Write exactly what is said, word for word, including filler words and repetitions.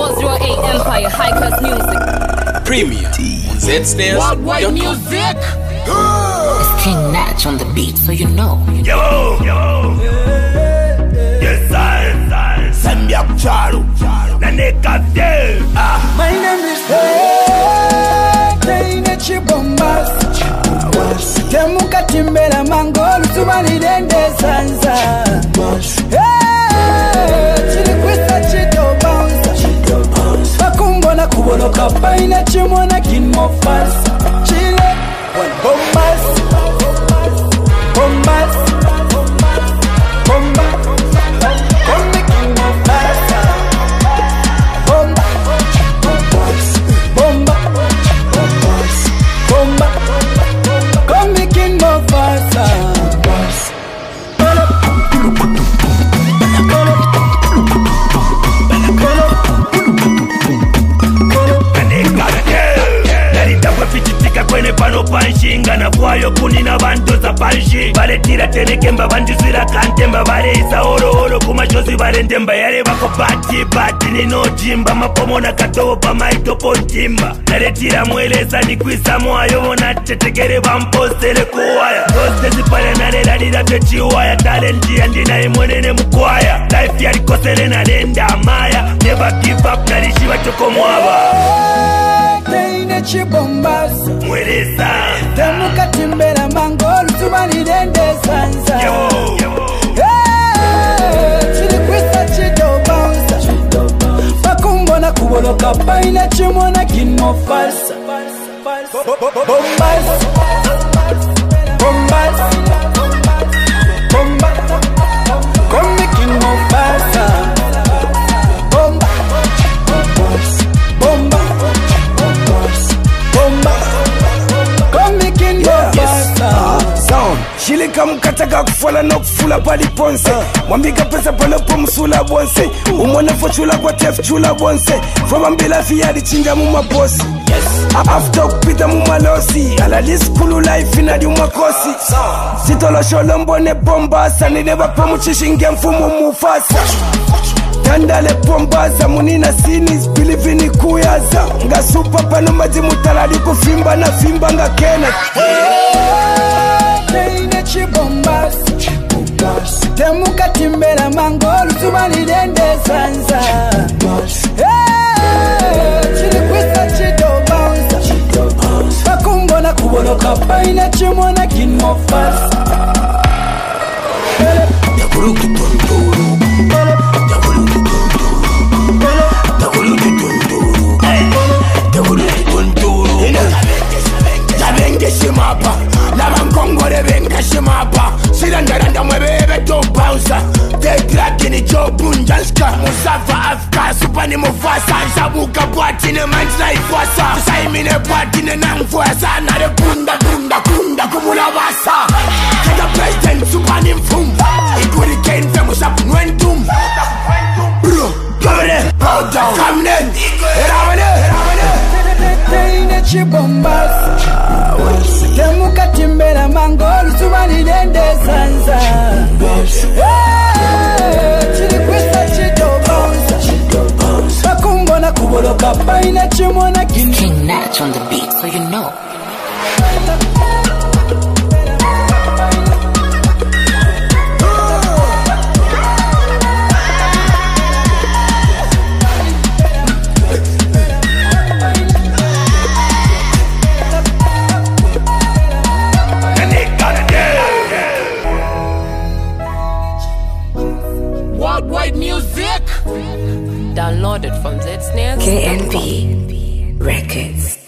four oh eight Empire, High Class Music. Premier on Z-Snares. Worldwide music. It's King Natch on the beat, so you know. Yo, yo. Yes, I, I. Samyak Charu. Naneka Del. My name is Taine Bombas. Temuka Timbela Mangol, Subani Dende Sansa. Chilikwisa Chito Bounce. Bakumbo na kubolo kapaina chimona kinmo fast. Chile, Bombas. Bombas. Bombas. Come kinmo fast. Bomba. Bomba. Bomba. Come kinmo fast. Kwene pano panshinga na kwayo kunina bantu za panshi baletira tenekemba bandizira kantemba baleza oro oro kumashozi balendemba yale bako bati bati nino jimba mapomona katopa maitopo ntimba naletira mweleza nikwisa mwayo mona tetekere bampostele kuwaya toste zipale nalela techiwaya talenti andina imwenene mkwaya life yalikosele na lenda amaya never give up nalishiwa choko mwaba Bombas, Mweleza Temuka Timbela Mangol, Subani Dende Sansa. Yo, yo. Chilikwisa Chito Bounce. Bakumbo na kubolo kapaina chimona kinmo falsa. Bombas, Bombas, Bombas, come kinmo falsa. Bomba, Bomba. Shilika mkataka kufala no kufula pali ponse Mwambika pesa panopo msula bonse Umone fochula kwa tef chula bonse Fama mbila fiyadi chinja muma bosi After kupita muma losi Alalis kulu life inadi umakosi Sitolo sholo mbone bombasa Nideba pamuchishinge mfumu mufasa Tandale bombaza munina sinis believe ni kuyaza Nga super pano maji mutaladi kufimba na fimba nga kena Bombas, Temuka Timbela Mangol, Subani Dende Sansa. Chilikwisa Chito Bounce. Bakumbo na kubolo kapaina chimona kinmo fast. Yakuluki tunduru Yakuluki tunduru Yakuluki tunduru Yakuluki tunduru Yabenge shimapa Kongore benga shimapa Sirandaranda mwebebe to bounce Take like in the job bunjanska Musafa Afka Supani Mufasa Zabuka Bwatine Manjla Ifwasa Saimine Bwatine Nangfwasa Nare Bunda Bunda Bunda Kumula Wasa Kaya President Supani Mfum Ikuri Ken Femusap Nwentum Bro Gavane Bow down Kamnen Eravane Eravane Taine Chibombas Temuka Timbela Mangol, Subani Dende Sansa. Chilikwisa Chito Bounce. Bakumbo na kubolo kapaina chimona kinmo. King Natch on the beat, so you know. Worldwide music. Downloaded from Z-Snares. K N B Records.